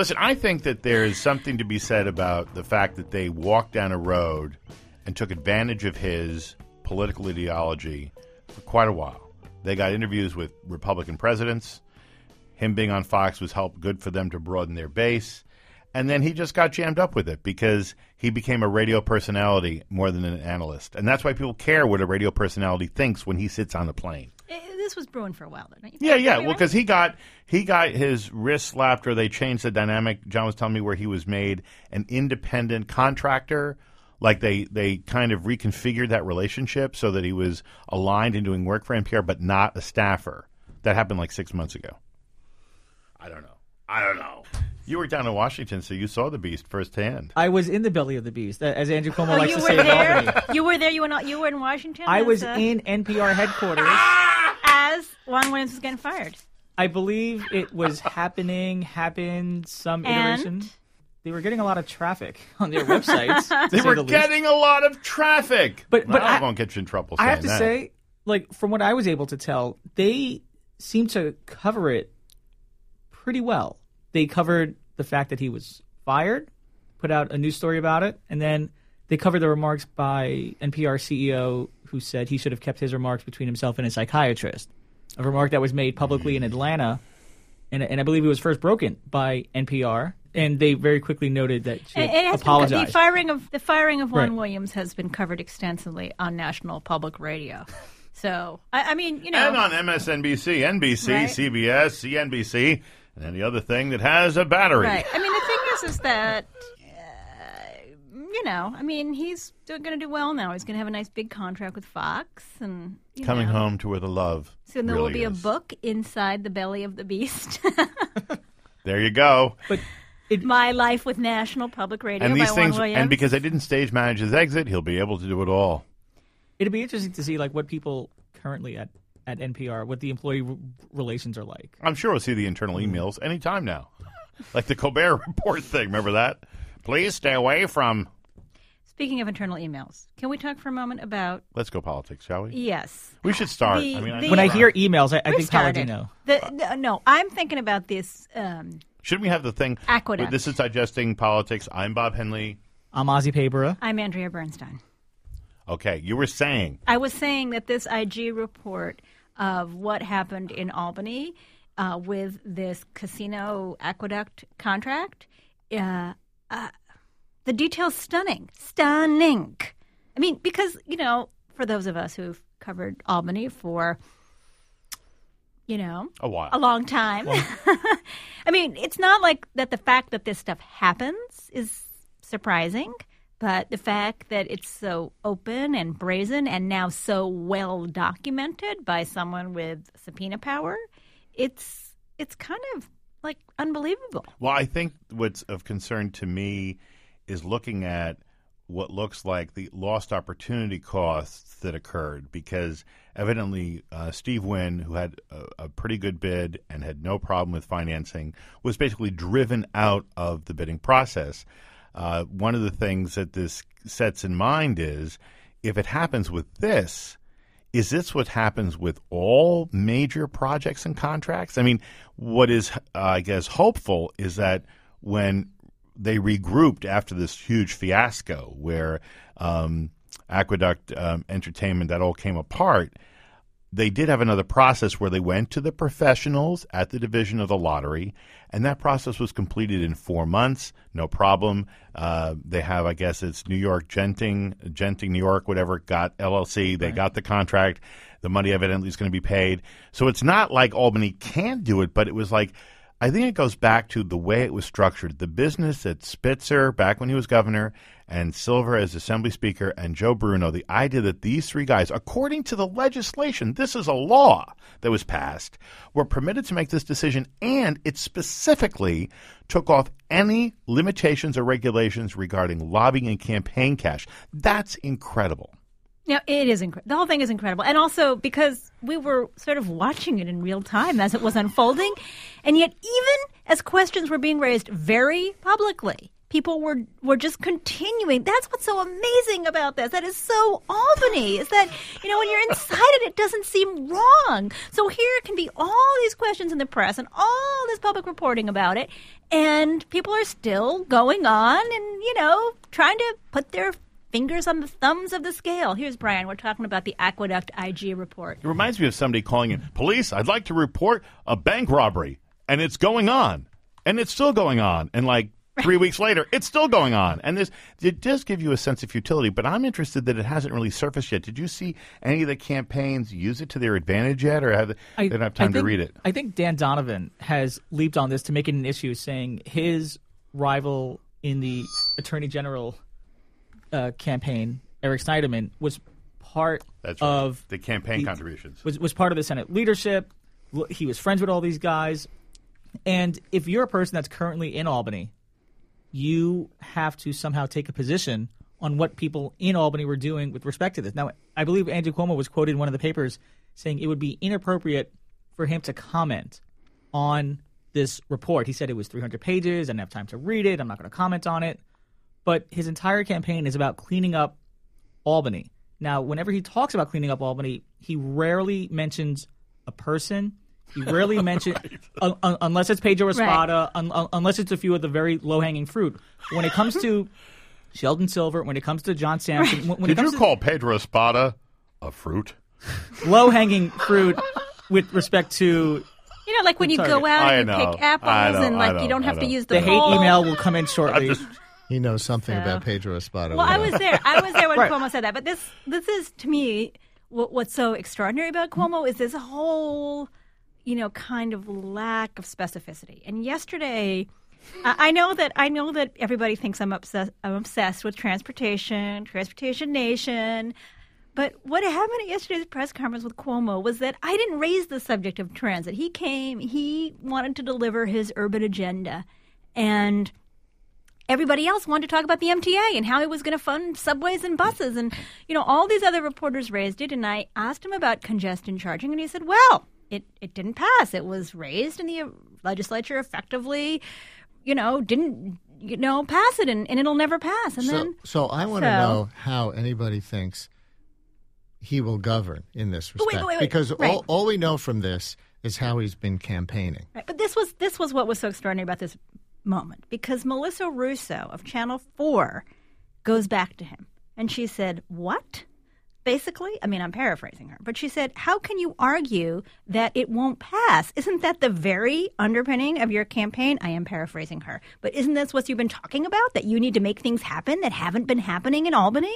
Listen, I think that there's something to be said about the fact that they walked down a road and took advantage of his political ideology for quite a while. They got interviews with Republican presidents. Him being on Fox was good for them to broaden their base. And then he just got jammed up with it because he became a radio personality more than an analyst. And that's why people care what a radio personality thinks when he sits on the plane. This was brewing for a while, don't you think? Yeah. Well, because he got his wrist slapped, or they changed the dynamic. John was telling me where he was made an independent contractor. Like they kind of reconfigured that relationship so that he was aligned and doing work for NPR, but not a staffer. That happened like 6 months ago. I don't know. You were down in Washington, so you saw the beast firsthand. I was in the belly of the beast, as Andrew Cuomo likes you to were say in there? Albany. You were there? You were in Washington? I was in NPR headquarters. As Juan Williams was getting fired. I believe it was happened some iteration. They were getting a lot of traffic on their websites. They were getting a lot of traffic. But I won't get you in trouble saying that. I have to say, like, from what I was able to tell, they seem to cover it pretty well. They covered the fact that he was fired, put out a news story about it, and then they covered the remarks by NPR CEO who said he should have kept his remarks between himself and a psychiatrist, a remark that was made publicly in Atlanta, and I believe it was first broken by NPR, and they very quickly noted that she apologized. The firing of Juan Williams has been covered extensively on National Public Radio. So, I mean, you know. And on MSNBC, NBC, right? CBS, CNBC, and any other thing that has a battery. Right. I mean, the thing is that, you know, I mean, he's going to do well now. He's going to have a nice big contract with Fox. And Coming home to where the love So there really will be is. a book inside the belly of the beast. There you go. But My Life with National Public Radio and by these things, Juan Williams. and because they didn't stage manage his exit, he'll be able to do it all. it'd be interesting to see like what people currently at NPR, what the employee relations are like. I'm sure we'll see the internal emails anytime now. Like the Colbert Report thing. Remember that? Please stay away from... Speaking of internal emails, can we talk for a moment about... Let's go politics, shall we? Yes. We should start. When I hear emails, I think started. Palladino. No, I'm thinking about this... Shouldn't we have the thing? Aqueduct. This is Digesting Politics. I'm Bob Henley. I'm Ozzy Pabera. I'm Andrea Bernstein. Okay, you were saying... I was saying that this IG report of what happened in Albany with this casino aqueduct contract, the detail's stunning. Stunning. I mean, because, you know, for those of us who've covered Albany for, you know, a while, a long time. I mean, it's not like that the fact that this stuff happens is surprising, but the fact that it's so open and brazen and now so well documented by someone with subpoena power, it's kind of like unbelievable. Well, I think what's of concern to me is looking at what looks like the lost opportunity costs that occurred, because evidently Steve Wynn, who had a pretty good bid and had no problem with financing, was basically driven out of the bidding process. One of the things that this sets in mind is, if it happens with this, is this what happens with all major projects and contracts? I mean, what is, I guess, hopeful is that when they regrouped after this huge fiasco where Aqueduct Entertainment, that all came apart, they did have another process where they went to the professionals at the division of the lottery, and that process was completed in 4 months, no problem. They have, I guess it's New York Genting New York, whatever, got LLC. They got the contract. The money evidently is going to be paid. So it's not like Albany can't do it, but it was like, I think it goes back to the way it was structured. The business that Spitzer, back when he was governor, and Silver as Assembly Speaker, and Joe Bruno, the idea that these three guys, according to the legislation, this is a law that was passed, were permitted to make this decision, and it specifically took off any limitations or regulations regarding lobbying and campaign cash. That's incredible. Yeah, it is incredible. The whole thing is incredible. And also because we were sort of watching it in real time as it was unfolding. And yet even as questions were being raised very publicly people were just continuing. That's what's so amazing about this. That is so Albany, is that, when you're inside it doesn't seem wrong. So here can be all these questions in the press and all this public reporting about it, and people are still going on and, trying to put their fingers on the thumbs of the scale. Here's Brian. We're talking about the Aqueduct IG report. It reminds me of somebody calling in, police, I'd like to report a bank robbery. And it's going on. And it's still going on. And 3 weeks later, it's still going on. And it does give you a sense of futility. But I'm interested that it hasn't really surfaced yet. Did you see any of the campaigns use it to their advantage yet? Or they don't have time to read it? I think Dan Donovan has leaped on this to make it an issue, saying his rival in the Attorney General campaign, Eric Snyderman, was part of the campaign contributions. Was part of the Senate leadership. He was friends with all these guys. And if you're a person that's currently in Albany, you have to somehow take a position on what people in Albany were doing with respect to this. Now, I believe Andrew Cuomo was quoted in one of the papers saying it would be inappropriate for him to comment on this report. He said it was 300 pages. I didn't have time to read it. I'm not going to comment on it. But his entire campaign is about cleaning up Albany. Now, whenever he talks about cleaning up Albany, he rarely mentions a person. He rarely mentions, unless it's Pedro Espada, unless it's a few of the very low-hanging fruit. When it comes to Sheldon Silver, when it comes to John Sampson. When Did you call Pedro Espada a fruit? Low-hanging fruit with respect to... like when you go out and you pick apples and you don't have to use the hate email will come in shortly. He knows something about Pedro Espada. Well, I was there when Cuomo said that. But this is, to me, what's so extraordinary about Cuomo is this whole, kind of lack of specificity. And yesterday, I know that everybody thinks I'm obsessed with Transportation Nation. But what happened at yesterday's press conference with Cuomo was that I didn't raise the subject of transit. He came, he wanted to deliver his urban agenda, and everybody else wanted to talk about the MTA and how he was going to fund subways and buses. And, all these other reporters raised it, and I asked him about congestion charging, and he said, well, it didn't pass. It was raised, and the legislature effectively, didn't pass it, and it'll never pass. And so I want to know how anybody thinks he will govern in this respect. Wait. Because all we know from this is how he's been campaigning. Right. But this was what was so extraordinary about this moment, because Melissa Russo of Channel 4 goes back to him, and she said, what? Basically, I'm paraphrasing her, but she said, how can you argue that it won't pass? Isn't that the very underpinning of your campaign? I am paraphrasing her. But isn't this what you've been talking about, that you need to make things happen that haven't been happening in Albany?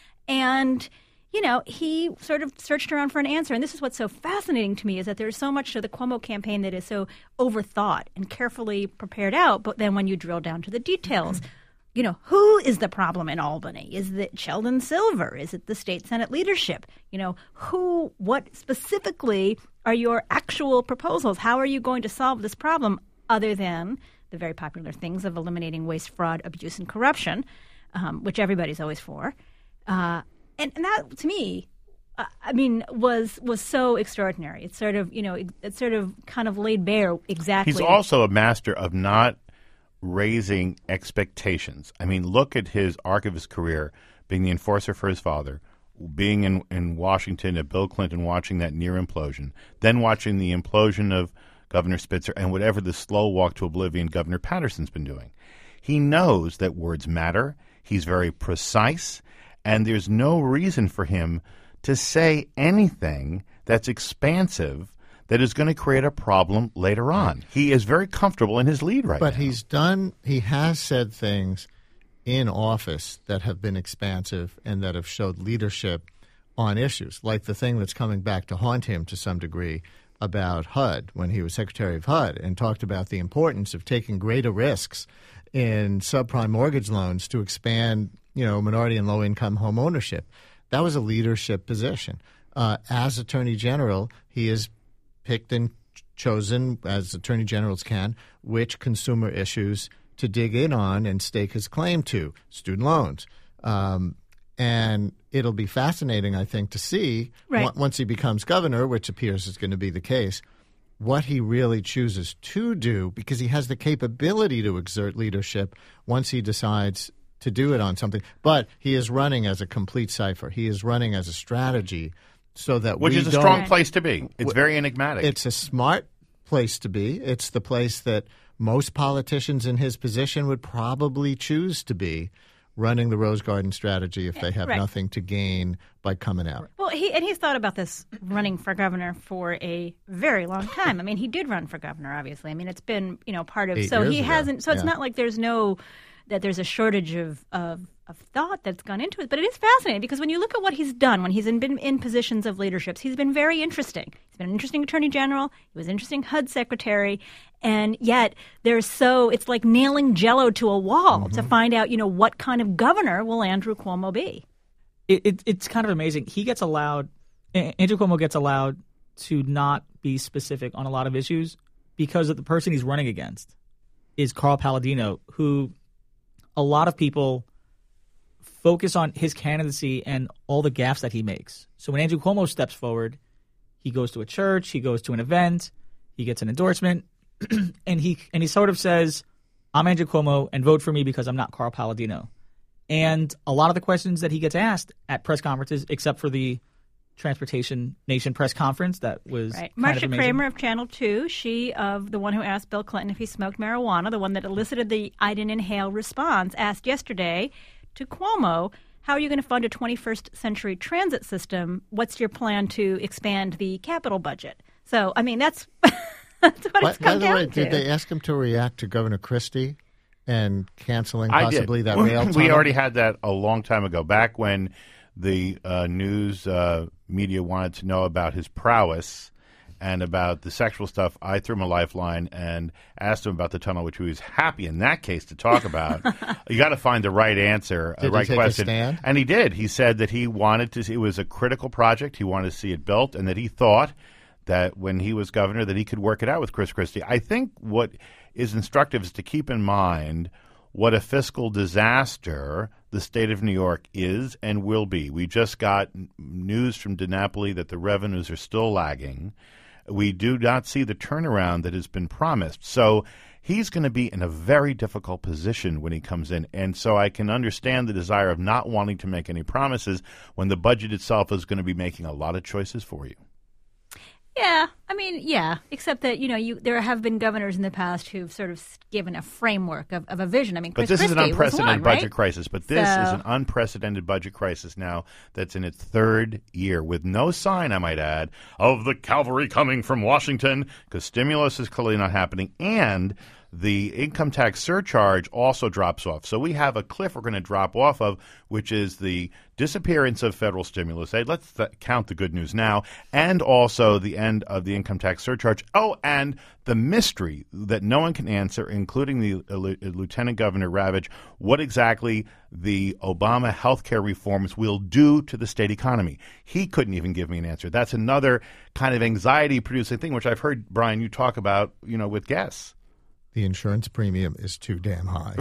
And he sort of searched around for an answer. And this is what's so fascinating to me, is that there's so much to the Cuomo campaign that is so overthought and carefully prepared out. But then when you drill down to the details, who is the problem in Albany? Is it Sheldon Silver? Is it the state Senate leadership? What specifically are your actual proposals? How are you going to solve this problem, other than the very popular things of eliminating waste, fraud, abuse, and corruption, which everybody's always for? And that, to me, was so extraordinary. It's sort of, kind of laid bare exactly. He's also a master of not raising expectations. Look at his arc of his career, being the enforcer for his father, being in Washington at Bill Clinton, watching that near implosion, then watching the implosion of Governor Spitzer, and whatever the slow walk to oblivion Governor Patterson's been doing. He knows that words matter. He's very precise. And there's no reason for him to say anything that's expansive that is going to create a problem later on. He is very comfortable in his lead right now. But he has said things in office that have been expansive and that have showed leadership on issues, like the thing that's coming back to haunt him to some degree about HUD, when he was Secretary of HUD, and talked about the importance of taking greater risks in subprime mortgage loans to expand minority and low-income home ownership. That was a leadership position. As Attorney General, he is picked and chosen, as Attorney Generals can, which consumer issues to dig in on and stake his claim to, student loans. And it'll be fascinating, I think, to see, once he becomes governor, which appears is going to be the case, what he really chooses to do, because he has the capability to exert leadership once he decides to do it on something. But he is running as a complete cipher. He is running as a strategy so that Which is a strong place to be. It's very enigmatic. It's a smart place to be. It's the place that most politicians in his position would probably choose to be, running the Rose Garden strategy if they have nothing to gain by coming out. Well, he's thought about this running for governor for a very long time. I mean, he did run for governor, obviously. I mean, it's been, part of 8 so years he ago. hasn't. So it's not like there's a shortage of thought that's gone into it. But it is fascinating because when you look at what he's done when he's been in positions of leaderships, he's been very interesting. He's been an interesting attorney general. He was an interesting HUD secretary. And yet it's like nailing Jell-O to a wall to find out, what kind of governor will Andrew Cuomo be? It's kind of amazing. Andrew Cuomo gets allowed to not be specific on a lot of issues because of the person he's running against is Carl Palladino, who a lot of people focus on his candidacy and all the gaffes that he makes. So when Andrew Cuomo steps forward, he goes to a church, he goes to an event, he gets an endorsement, and he sort of says, I'm Andrew Cuomo and vote for me because I'm not Carl Palladino. And a lot of the questions that he gets asked at press conferences, except for the Transportation Nation press conference that was right. kind Marsha of amazing. Kramer of Channel 2, she of the one who asked Bill Clinton if he smoked marijuana, the one that elicited the I didn't inhale response, asked yesterday to Cuomo, how are you going to fund a 21st century transit system? What's your plan to expand the capital budget? So, I mean, that's, that's what it's come By the down way, to. did they ask him to react to Governor Christie and canceling possibly that rail tunnel? We already had that a long time ago, back when the news media wanted to know about his prowess and about the sexual stuff. I threw him a lifeline and asked him about the tunnel, which he was happy in that case to talk about. You got to find the right answer, Did the right he take question. a stand? And he did. He said that he wanted to. It was a critical project. He wanted to see it built, and that he thought that when he was governor that he could work it out with Chris Christie. I think what is instructive is to keep in mind what a fiscal disaster the state of New York is and will be. We just got news from DiNapoli that the revenues are still lagging. We do not see the turnaround that has been promised. So he's going to be in a very difficult position when he comes in. And so I can understand the desire of not wanting to make any promises when the budget itself is going to be making a lot of choices for you. Yeah, I mean, yeah, except that, there have been governors in the past who've sort of given a framework of a vision. I mean, Chris But this is an Christie was unprecedented one, budget right? crisis. But this is an unprecedented budget crisis now that's in its third year with no sign, I might add, of the cavalry coming from Washington because stimulus is clearly not happening and the income tax surcharge also drops off. So we have a cliff we're going to drop off of, which is the disappearance of federal stimulus aid. Let's count the good news now. And also the end of the income tax surcharge. Oh, and the mystery that no one can answer, including the Lieutenant Governor Ravitch, what exactly the Obama health care reforms will do to the state economy. He couldn't even give me an answer. That's another kind of anxiety-producing thing, which I've heard, Brian, you talk about, with guests. The insurance premium is too damn high.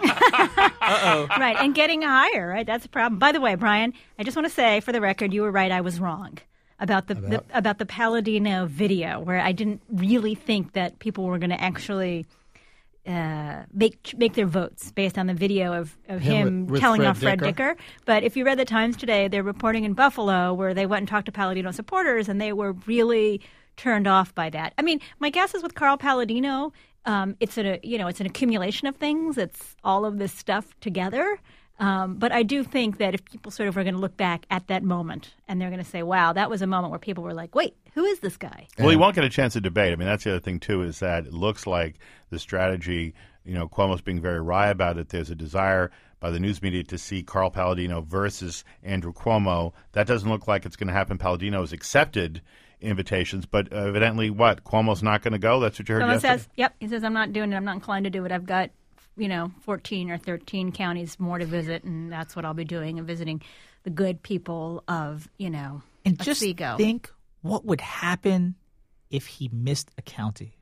Right, and getting higher, right? That's a problem. By the way, Brian, I just want to say, for the record, you were right. I was wrong about the Palladino video, where I didn't really think that people were going to actually make their votes based on the video of him with telling Fred off Fred Dicker. Dicker. But if you read the Times today, they're reporting in Buffalo where they went and talked to Palladino supporters, and they were really turned off by that. I mean, my guess is with Carl Palladino, it's an accumulation of things. It's all of this stuff together. But I do think that if people sort of are going to look back at that moment and they're going to say, wow, that was a moment where people were like, wait, who is this guy? Well, he won't get a chance to debate. I mean, that's the other thing, too, is that it looks like the strategy, Cuomo's being very wry about it. There's a desire by the news media to see Carl Palladino versus Andrew Cuomo. That doesn't look like it's going to happen. Palladino has accepted invitations, but evidently Cuomo's not going to go? That's what you heard yesterday? Says, yep, he says, I'm not doing it. I'm not inclined to do it. I've got 14 or 13 counties more to visit, and that's what I'll be doing, and visiting the good people of, And just Otsego. think what would happen if he missed a county.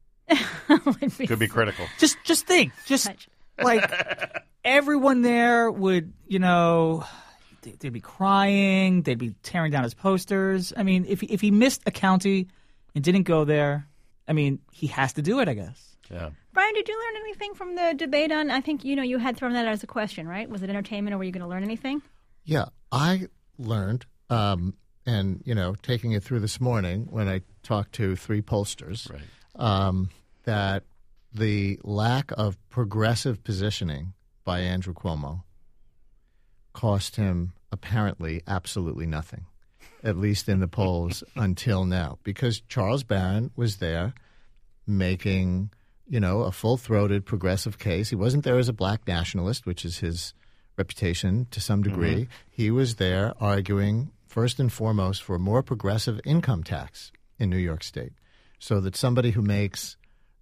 Could be critical. Just think. Just like everyone there would, they'd be crying. They'd be tearing down his posters. I mean, if he missed a county and didn't go there, I mean, he has to do it, I guess. Yeah. Brian, did you learn anything from the debate on, I think, you had thrown that as a question, right? Was it entertainment or were you going to learn anything? Yeah, I learned, and, taking it through this morning when I talked to 3 pollsters, that the lack of progressive positioning by Andrew Cuomo cost him apparently absolutely nothing, at least in the polls until now, because Charles Barron was there making, a full-throated progressive case. He wasn't there as a black nationalist, which is his reputation to some degree. He was there arguing, first and foremost, for a more progressive income tax in New York State, so that somebody who makes,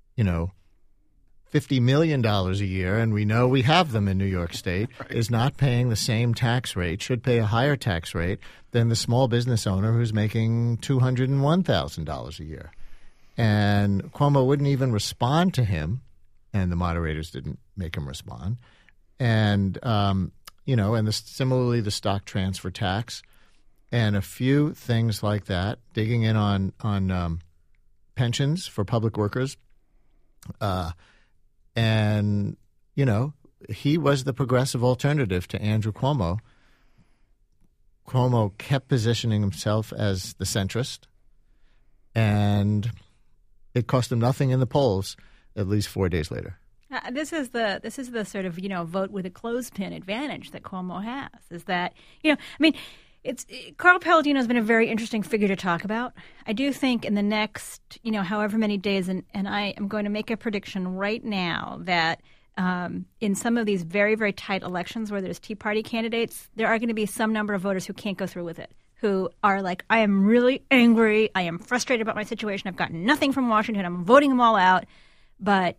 $50 million a year, and we know we have them in New York State, is not paying the same tax rate, should pay a higher tax rate than the small business owner who's making $201,000 a year. And Cuomo wouldn't even respond to him, and the moderators didn't make him respond. And, similarly, the stock transfer tax and a few things like that, digging in on pensions for public workers. And, he was the progressive alternative to Andrew Cuomo. Cuomo kept positioning himself as the centrist, and it cost him nothing in the polls, at least 4 days later. This is the sort of, vote with a clothespin advantage that Cuomo has, is that, it's Carl Palladino has been a very interesting figure to talk about. I do think in the next, however many days, and I am going to make a prediction right now that in some of these very, very tight elections where there's Tea Party candidates, there are going to be some number of voters who can't go through with it, who are like, I am really angry. I am frustrated about my situation. I've gotten nothing from Washington. I'm voting them all out. But,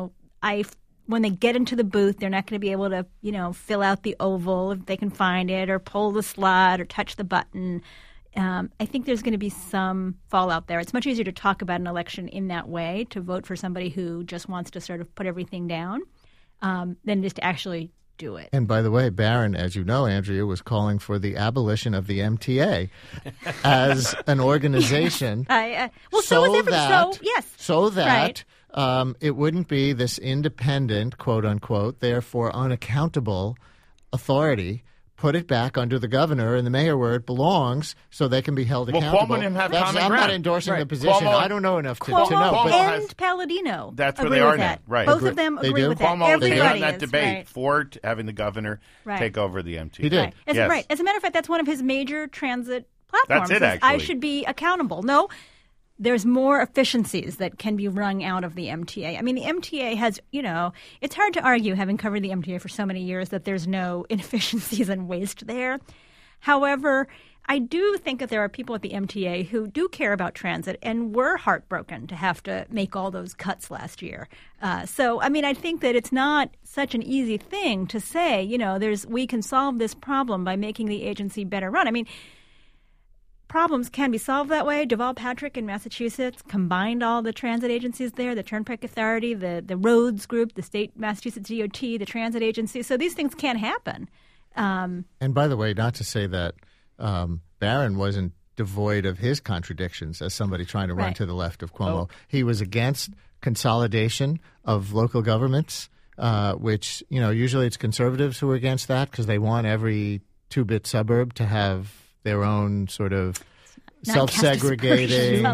when they get into the booth, they're not going to be able to, fill out the oval if they can find it, or pull the slot or touch the button. I think there's going to be some fallout there. It's much easier to talk about an election in that way, to vote for somebody who just wants to sort of put everything down, than just to actually do it. And by the way, Barron, as you know, Andrea, was calling for the abolition of the MTA as an organization. So was that, yes. So that it wouldn't be this independent, quote unquote, therefore unaccountable authority. Put it back under the governor and the mayor where it belongs, so they can be held accountable. Cuomo and him have common I'm ground. not endorsing the position. Cuomo, I don't know enough to know. Cuomo But and Palladino. That's where agree they are with now. that. Right. Both of them They agree do? with that. Cuomo Everybody came on that is, debate right. for having the governor take over the MTA. He did. Right. Yes. Right. As a matter of fact, that's one of his major transit platforms. That's it, is I actually. should be accountable. No, there's more efficiencies that can be wrung out of the MTA. I mean, the MTA has, it's hard to argue, having covered the MTA for so many years, that there's no inefficiencies and waste there. However, I do think that there are people at the MTA who do care about transit and were heartbroken to have to make all those cuts last year. I think that it's not such an easy thing to say, we can solve this problem by making the agency better run. I mean, problems can be solved that way. Deval Patrick in Massachusetts combined all the transit agencies there, the Turnpike Authority, the roads group, the state Massachusetts DOT, the transit agency. So these things can happen. And by the way, not to say that Barron wasn't devoid of his contradictions as somebody trying to run to the left of Cuomo. He was against consolidation of local governments, which, usually it's conservatives who are against that because they want every two-bit suburb to have their own sort of self-segregating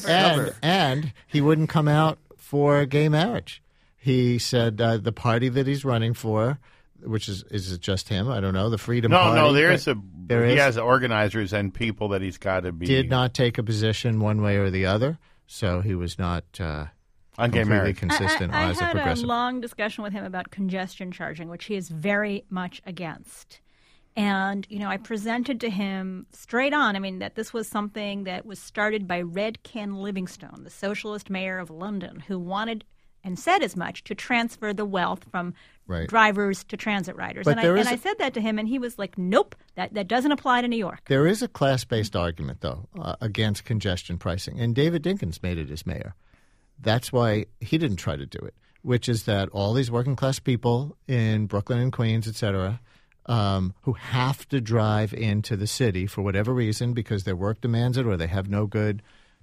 and he wouldn't come out for gay marriage. He said the party that he's running for, which is it just him? I don't know. The Freedom Party. No, he has organizers and people that he's got to be. Did not take a position one way or the other, so he was not completely consistent as a progressive. I had a long discussion with him about congestion charging, which he is very much against. And, I presented to him straight on, that this was something that was started by Red Ken Livingstone, the socialist mayor of London, who wanted and said as much to transfer the wealth from drivers to transit riders. But I said that to him, and he was like, nope, that doesn't apply to New York. There is a class-based argument, though, against congestion pricing, and David Dinkins made it as mayor. That's why he didn't try to do it, which is that all these working-class people in Brooklyn and Queens, et cetera, who have to drive into the city for whatever reason because their work demands it or they have no good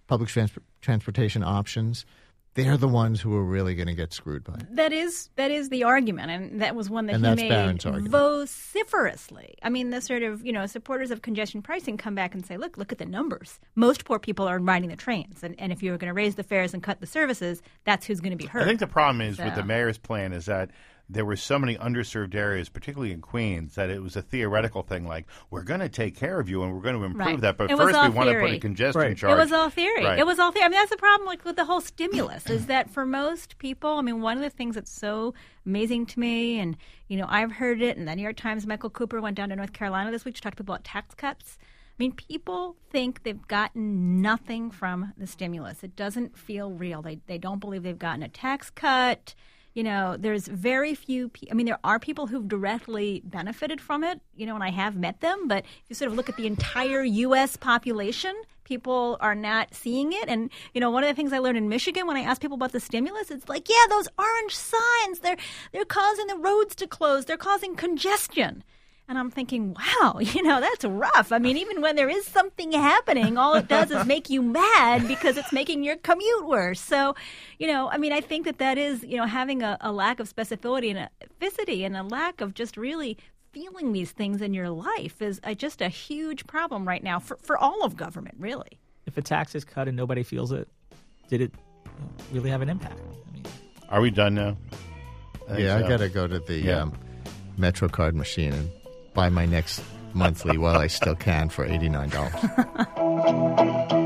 public transportation options, they're the ones who are really going to get screwed by it. That is the argument, and that was one that And he that's made Barron's argument. vociferously. I mean, the sort of, supporters of congestion pricing come back and say, look at the numbers. Most poor people are riding the trains, and if you're going to raise the fares and cut the services, that's who's going to be hurt. I think the problem is with So- the mayor's plan is that there were so many underserved areas, particularly in Queens, that it was a theoretical thing like, we're going to take care of you and we're going to improve Right. that. But It was first all we want to put theory. a congestion Right. charge. It was all theory. Right. It was all theory. I mean, that's the problem like with the whole stimulus is that for most people, I mean, one of the things that's so amazing to me, and, I've heard it, and the New York Times, Michael Cooper went down to North Carolina this week to talk to people about tax cuts. I mean, people think they've gotten nothing from the stimulus. It doesn't feel real. They don't believe they've gotten a tax cut. There's very few I mean, there are people who've directly benefited from it, and I have met them. But if you sort of look at the entire U.S. population, people are not seeing it. And, one of the things I learned in Michigan when I asked people about the stimulus, it's like, yeah, those orange signs, they're causing the roads to close. They're causing congestion. And I'm thinking, wow, that's rough. I mean, even when there is something happening, all it does is make you mad because it's making your commute worse. So, I think that is, having a lack of specificity and a lack of just really feeling these things in your life is just a huge problem right now for all of government, really. If a tax is cut and nobody feels it, did it really have an impact? I mean, Are we done now? I got to go to the MetroCard machine and buy my next monthly while I still can for $89.